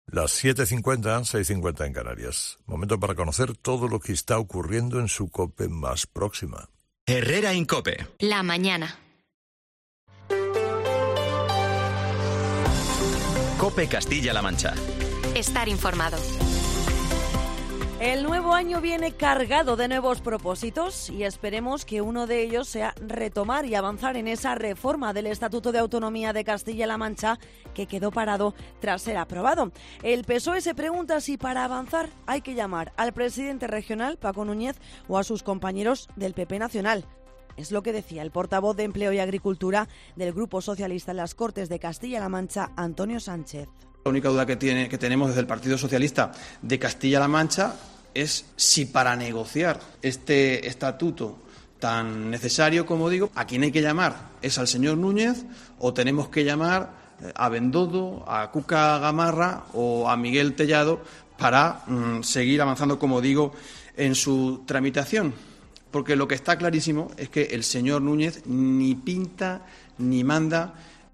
Las 7:50, 6:50 en Canarias. Momento para conocer todo lo que está ocurriendo en su COPE más próxima. Herrera en COPE. La mañana. COPE Castilla-La Mancha. Estar informado. El nuevo año viene cargado de nuevos propósitos y esperemos que uno de ellos sea retomar y avanzar en esa reforma del Estatuto de Autonomía de Castilla-La Mancha que quedó parado tras ser aprobado. El PSOE se pregunta si para avanzar hay que llamar al presidente regional, Paco Núñez, o a sus compañeros del PP Nacional. Es lo que decía el portavoz de Empleo y Agricultura del Grupo Socialista en las Cortes de Castilla-La Mancha, Antonio Sánchez. La única duda que tenemos desde el Partido Socialista de Castilla-La Mancha es si para negociar este estatuto tan necesario, como digo, a quién hay que llamar. ¿Es al señor Núñez o tenemos que llamar a Bendodo, a Cuca Gamarra o a Miguel Tellado para seguir avanzando, como digo, en su tramitación? Porque lo que está clarísimo es que el señor Núñez ni pinta ni manda.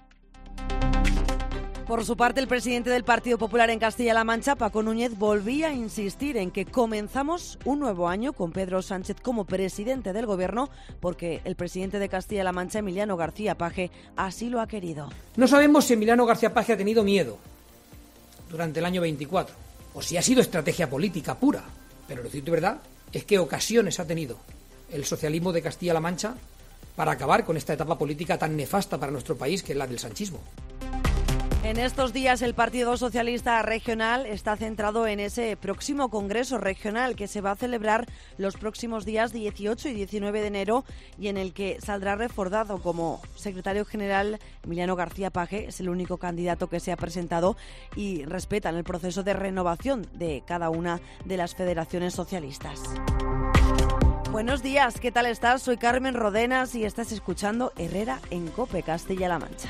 Por su parte, el presidente del Partido Popular en Castilla-La Mancha, Paco Núñez, volvía a insistir en que comenzamos un nuevo año con Pedro Sánchez como presidente del Gobierno, porque el presidente de Castilla-La Mancha, Emiliano García Paje, así lo ha querido. No sabemos si Emiliano García Paje ha tenido miedo durante el año 24, o si ha sido estrategia política pura, pero lo cierto y verdad es que ocasiones ha tenido el socialismo de Castilla-La Mancha para acabar con esta etapa política tan nefasta para nuestro país, que es la del sanchismo. En estos días el Partido Socialista Regional está centrado en ese próximo Congreso Regional que se va a celebrar los próximos días 18 y 19 de enero y en el que saldrá reforzado como secretario general Emiliano García Paje. Es el único candidato que se ha presentado y respetan el proceso de renovación de cada una de las federaciones socialistas. Buenos días, ¿qué tal estás? Soy Carmen Rodenas y estás escuchando Herrera en COPE Castilla-La Mancha.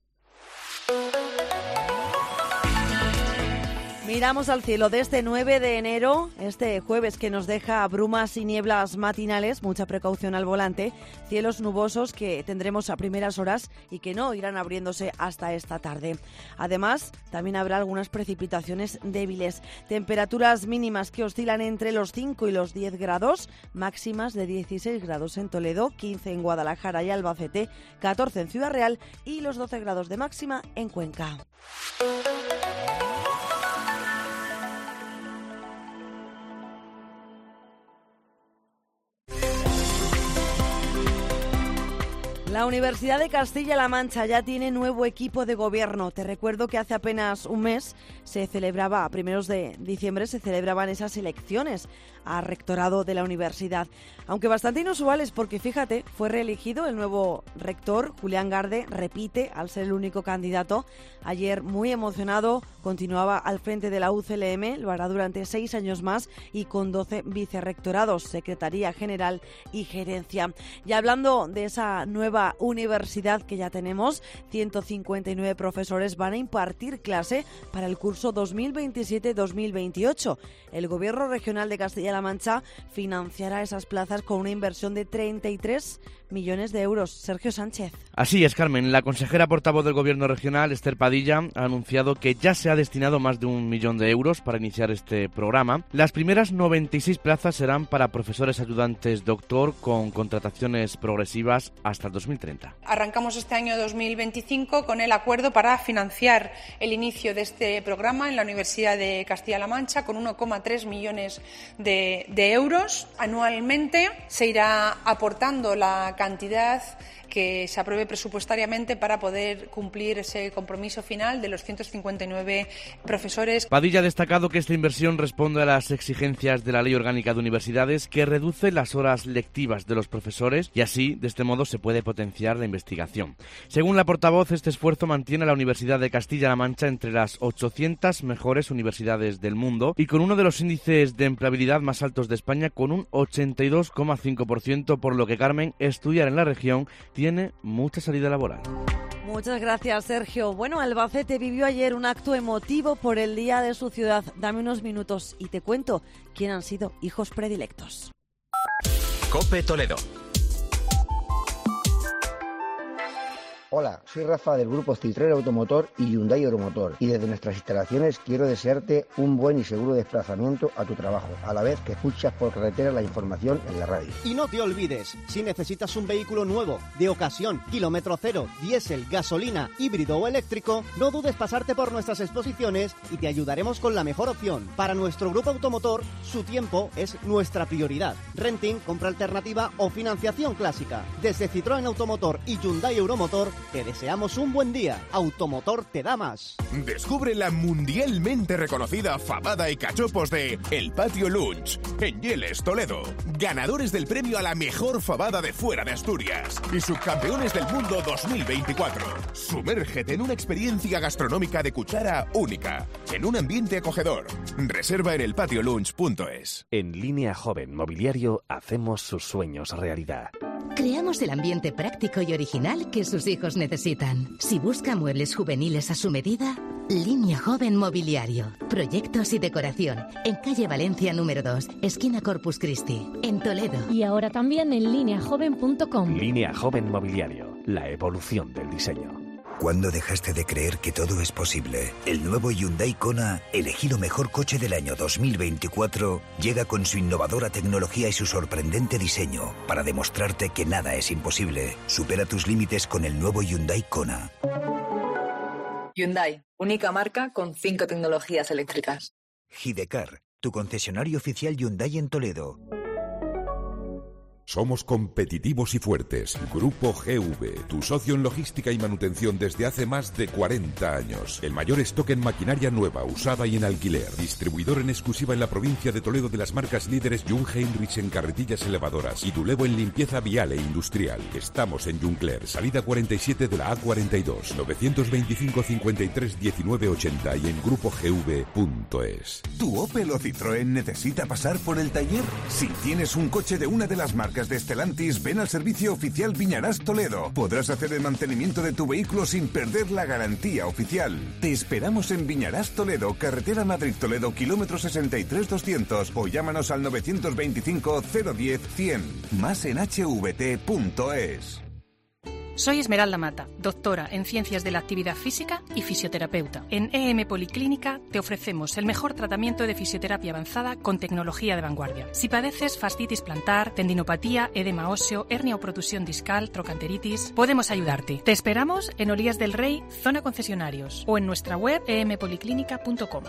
Miramos al cielo de este 9 de enero, este jueves que nos deja brumas y nieblas matinales, mucha precaución al volante, cielos nubosos que tendremos a primeras horas y que no irán abriéndose hasta esta tarde. Además, también habrá algunas precipitaciones débiles, temperaturas mínimas que oscilan entre los 5 y los 10 grados, máximas de 16 grados en Toledo, 15 en Guadalajara y Albacete, 14 en Ciudad Real y los 12 grados de máxima en Cuenca. La Universidad de Castilla-La Mancha ya tiene nuevo equipo de gobierno. Te recuerdo que hace apenas un mes a primeros de diciembre, se celebraban esas elecciones a rectorado de la universidad. Aunque bastante inusuales porque, fíjate, fue reelegido el nuevo rector, Julián Garde, repite al ser el único candidato. Ayer, muy emocionado, continuaba al frente de la UCLM, lo hará durante 6 años más y con 12 vicerrectorados, Secretaría General y Gerencia. Y hablando de esa nueva universidad que ya tenemos, 159 profesores van a impartir clase para el curso 2027-2028. El Gobierno Regional de Castilla-La Mancha financiará esas plazas con una inversión de 33 millones de euros. Sergio Sánchez. Así es, Carmen. La consejera portavoz del Gobierno Regional, Esther Padilla, ha anunciado que ya se ha destinado más de 1 millón de euros para iniciar este programa. Las primeras 96 plazas serán para profesores ayudantes doctor con contrataciones progresivas hasta el 2030. Arrancamos este año 2025 con el acuerdo para financiar el inicio de este programa en la Universidad de Castilla-La Mancha con 1,3 millones de euros. Anualmente se irá aportando la cantidad que se apruebe presupuestariamente para poder cumplir ese compromiso final de los 159 profesores. Padilla ha destacado que esta inversión responde a las exigencias de la Ley Orgánica de Universidades, que reduce las horas lectivas de los profesores y así, de este modo, se puede potenciar la investigación. Según la portavoz, este esfuerzo mantiene a la Universidad de Castilla-La Mancha entre las 800 mejores universidades del mundo y con uno de los índices de empleabilidad más altos de España, con un 82,5%, por lo que, Carmen, estudiar en la región tiene mucha salida laboral. Muchas gracias, Sergio. Bueno, Albacete vivió ayer un acto emotivo por el día de su ciudad. Dame unos minutos y te cuento quién han sido hijos predilectos. COPE Toledo. Hola, soy Rafa del grupo Citroën Automotor y Hyundai Euromotor y desde nuestras instalaciones quiero desearte un buen y seguro desplazamiento a tu trabajo, a la vez que escuchas por carretera la información en la radio. Y no te olvides, si necesitas un vehículo nuevo, de ocasión, kilómetro cero, diésel, gasolina, híbrido o eléctrico, no dudes pasarte por nuestras exposiciones y te ayudaremos con la mejor opción. Para nuestro grupo automotor, su tiempo es nuestra prioridad. Renting, compra alternativa o financiación clásica. Desde Citroën Automotor y Hyundai Euromotor, te deseamos un buen día. Automotor te da más. Descubre la mundialmente reconocida fabada y cachopos de El Patio Lunch, en Yeles, Toledo. Ganadores del premio a la mejor fabada de fuera de Asturias y subcampeones del mundo 2024. Sumérgete en una experiencia gastronómica de cuchara única, en un ambiente acogedor. Reserva en elpatiolunch.es. En Línea Joven Mobiliario hacemos sus sueños realidad. Creamos el ambiente práctico y original que sus hijos necesitan. Si busca muebles juveniles a su medida, Línea Joven Mobiliario. Proyectos y decoración. En calle Valencia número 2, esquina Corpus Christi, en Toledo. Y ahora también en lineajoven.com. Línea Joven Mobiliario. La evolución del diseño. ¿Cuándo dejaste de creer que todo es posible? El nuevo Hyundai Kona, elegido mejor coche del año 2024, llega con su innovadora tecnología y su sorprendente diseño para demostrarte que nada es imposible. Supera tus límites con el nuevo Hyundai Kona. Hyundai, única marca con 5 tecnologías eléctricas. Hidecar, tu concesionario oficial Hyundai en Toledo. Somos competitivos y fuertes. Grupo GV, tu socio en logística y manutención desde hace más de 40 años. El mayor stock en maquinaria nueva, usada y en alquiler. Distribuidor en exclusiva en la provincia de Toledo de las marcas líderes Jung Heinrich en carretillas elevadoras y Dulevo en limpieza vial e industrial. Estamos en Juncler, salida 47 de la A42, 925 53 19 80 y en grupogv.es. ¿Tu Opel o Citroën necesita pasar por el taller? Si tienes un coche de una de las marcas de Stellantis, ven al servicio oficial Viñarás Toledo. Podrás hacer el mantenimiento de tu vehículo sin perder la garantía oficial. Te esperamos en Viñarás Toledo, carretera Madrid-Toledo, kilómetro 63-200 o llámanos al 925 010 100. Más en hvt.es. Soy Esmeralda Mata, doctora en Ciencias de la Actividad Física y fisioterapeuta. En EM Policlínica te ofrecemos el mejor tratamiento de fisioterapia avanzada con tecnología de vanguardia. Si padeces fascitis plantar, tendinopatía, edema óseo, hernia o protusión discal, trocanteritis, podemos ayudarte. Te esperamos en Olías del Rey, zona concesionarios, o en nuestra web empoliclínica.com.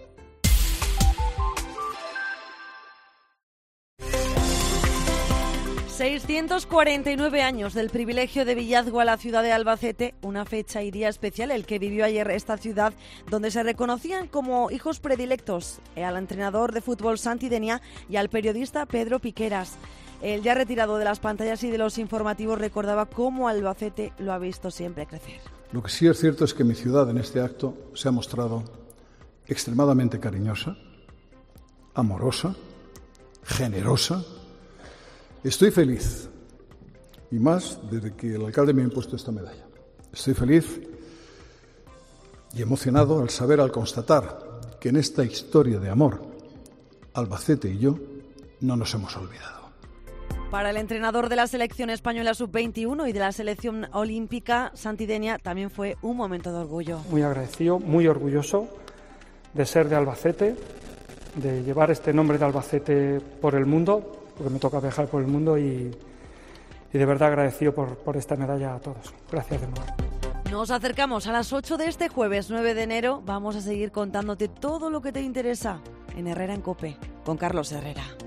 ...649 años del privilegio de villazgo a la ciudad de Albacete, una fecha y día especial el que vivió ayer esta ciudad, donde se reconocían como hijos predilectos al entrenador de fútbol Santi Denia y al periodista Pedro Piqueras. El ya retirado de las pantallas y de los informativos recordaba cómo Albacete lo ha visto siempre crecer. Lo que sí es cierto es que mi ciudad en este acto se ha mostrado extremadamente cariñosa, amorosa, generosa. Estoy feliz, y más desde que el alcalde me ha impuesto esta medalla. Estoy feliz y emocionado al constatar que en esta historia de amor, Albacete y yo no nos hemos olvidado. Para el entrenador de la selección española sub-21 y de la selección olímpica, Santi Denia, también fue un momento de orgullo. Muy agradecido, muy orgulloso de ser de Albacete, de llevar este nombre de Albacete por el mundo, porque me toca viajar por el mundo y de verdad agradecido por esta medalla a todos. Gracias de nuevo. Nos acercamos a las 8 de este jueves 9 de enero. Vamos a seguir contándote todo lo que te interesa en Herrera en COPE, con Carlos Herrera.